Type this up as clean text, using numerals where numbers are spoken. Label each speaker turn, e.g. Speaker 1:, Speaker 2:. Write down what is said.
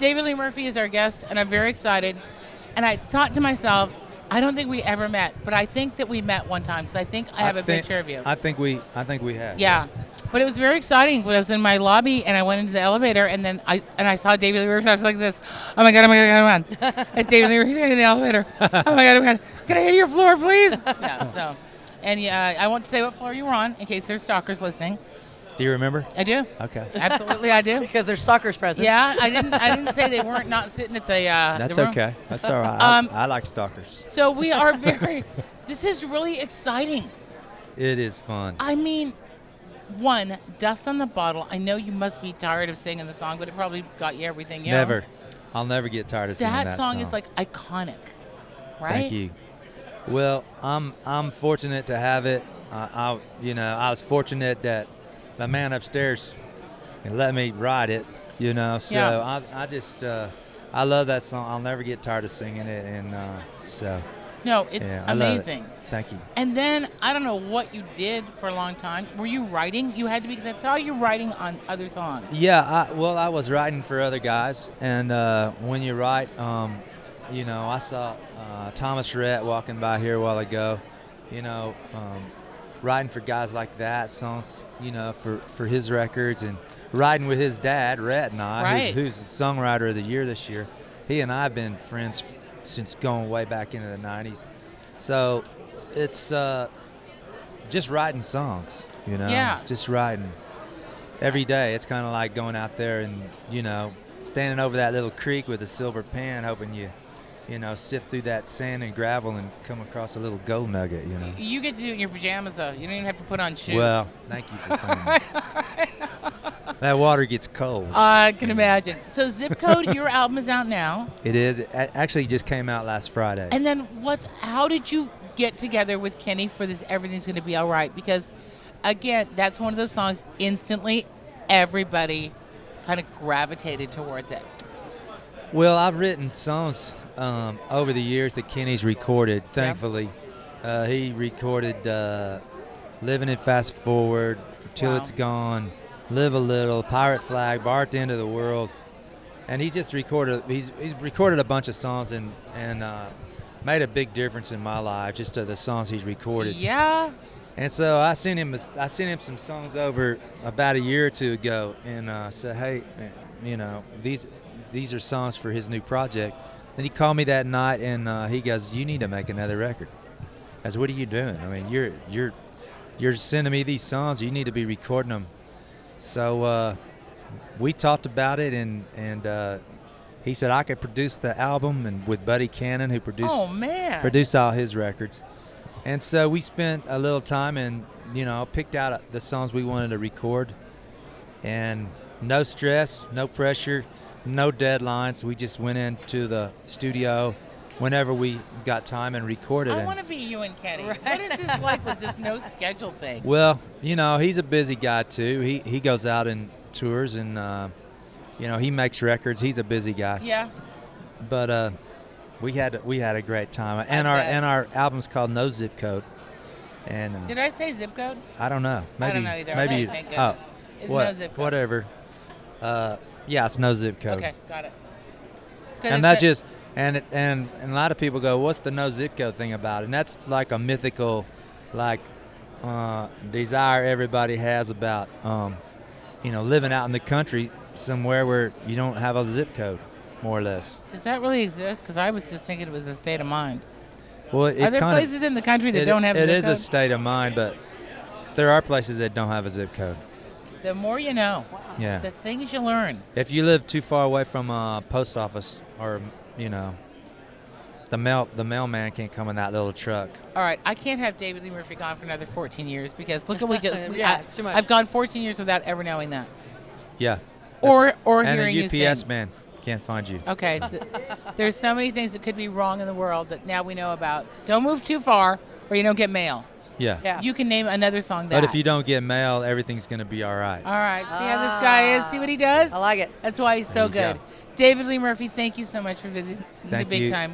Speaker 1: David Lee Murphy is our guest, and I'm very excited. And I thought to myself, I don't think we ever met, but I think that we met one time because I think I have a picture of you.
Speaker 2: I think we have.
Speaker 1: Yeah. But it was very exciting when I was in my lobby and I went into the elevator and then I saw David Lee Murphy. I was like this. Oh my God, oh my God, oh my God. It's David Lee Murphy in the elevator. Oh my God, oh my God. Can I hear your floor, please? Yeah. So, and yeah, I want to say what floor you were on in case there's stalkers listening.
Speaker 2: Do you remember?
Speaker 1: I do.
Speaker 2: Okay.
Speaker 1: Absolutely, I do.
Speaker 3: Because there's stalkers present.
Speaker 1: Yeah, I didn't say they weren't not sitting at the.
Speaker 2: That's
Speaker 1: the room.
Speaker 2: okay. That's all right. I like stalkers.
Speaker 1: So we are very. This is really exciting.
Speaker 2: It is fun.
Speaker 1: I mean, one, Dust on the Bottle. I know you must be tired of singing the song, but it probably got you everything.
Speaker 2: Never. I'll never get tired of singing that
Speaker 1: song. That song is like iconic, right?
Speaker 2: Thank you. Well, I'm fortunate to have it. I was fortunate that the man upstairs let me write it. So yeah. I just I love that song. I'll never get tired of singing it, and so.
Speaker 1: No, it's amazing.
Speaker 2: Thank you.
Speaker 1: And then, I don't know what you did for a long time. Were you writing? You had to be, because I saw you writing on other songs.
Speaker 2: Yeah, I was writing for other guys. And when you write, I saw Thomas Rhett walking by here a while ago, writing for guys like that, songs, for his records, and writing with his dad, Rhett, and I,
Speaker 1: right.
Speaker 2: who's the songwriter of the year this year. He and I have been friends since going way back into the 90s. So it's just writing songs,
Speaker 1: Yeah.
Speaker 2: Just writing every day. It's kind of like going out there and, standing over that little creek with a silver pen, hoping you sift through that sand and gravel and come across a little gold nugget,
Speaker 1: You get to do it in your pajamas, though. You don't even have to put on shoes.
Speaker 2: Well, thank you for saying that. That water gets cold.
Speaker 1: I can imagine. So Zip Code, your album is out now.
Speaker 2: It is. It actually just came out last Friday.
Speaker 1: And then how did you get together with Kenny for this Everything's Gonna Be All Right? Because, again, that's one of those songs instantly everybody kind of gravitated towards it.
Speaker 2: Well, I've written songs over the years that Kenny's recorded, thankfully.
Speaker 1: Yeah.
Speaker 2: He recorded Living It Fast Forward, Till It's Gone, Live a Little, Pirate Flag, Bar at the End of the World. And he's recorded a bunch of songs and made a big difference in my life, just the songs he's recorded.
Speaker 1: Yeah.
Speaker 2: And so I sent him some songs over about a year or two ago and said, hey, these are songs for his new project. Then he called me that night and he goes, you need to make another record. I said, what are you doing? I mean, you're sending me these songs. You need to be recording them. So we talked about it, and he said I could produce the album, and with Buddy Cannon, who produced all his records. And so we spent a little time and, picked out the songs we wanted to record. And no stress, no pressure, no deadlines. We just went into the studio whenever we got time and recorded.
Speaker 1: I want to be you and Kenny. Right. What is this like with this no schedule thing?
Speaker 2: Well, he's a busy guy too. He goes out and tours and he makes records. He's a busy guy.
Speaker 1: Yeah.
Speaker 2: But we had a great time. And our album's called No Zip Code. And
Speaker 1: did I say Zip Code?
Speaker 2: I don't know. Maybe,
Speaker 1: I don't know either.
Speaker 2: Maybe
Speaker 1: thank goodness. It's No Zip Code.
Speaker 2: Whatever. Yeah, it's No Zip Code.
Speaker 1: Okay, got it.
Speaker 2: And that's just and a lot of people go, what's the No Zip Code thing about? And that's like a mythical, desire everybody has about, living out in the country somewhere where you don't have a zip code, more or less.
Speaker 1: Does that really exist? Because I was just thinking it was a state of mind.
Speaker 2: Well,
Speaker 1: are there places in the country that don't have a zip code?
Speaker 2: It is a state of mind, but there are places that don't have a zip code.
Speaker 1: The more you know.
Speaker 3: Wow.
Speaker 2: Yeah.
Speaker 1: The things you learn.
Speaker 2: If you live too far away from a post office or, the mailman can't come in that little truck.
Speaker 1: All right, I can't have David Lee Murphy gone for another 14 years because look at we just
Speaker 3: it's too much.
Speaker 1: I've gone 14 years without ever knowing that.
Speaker 2: Yeah.
Speaker 1: Or
Speaker 2: and
Speaker 1: hearing you sing.
Speaker 2: And a UPS man can't find you.
Speaker 1: Okay. There's so many things that could be wrong in the world that now we know about. Don't move too far or you don't get mail.
Speaker 2: Yeah.
Speaker 1: You can name another song that.
Speaker 2: But if you don't get mail, everything's going to be all right.
Speaker 1: All right. See how this guy is? See what he does?
Speaker 3: I like it.
Speaker 1: That's why he's so good.
Speaker 2: Go.
Speaker 1: David Lee Murphy, thank you so much for visiting the Big Time.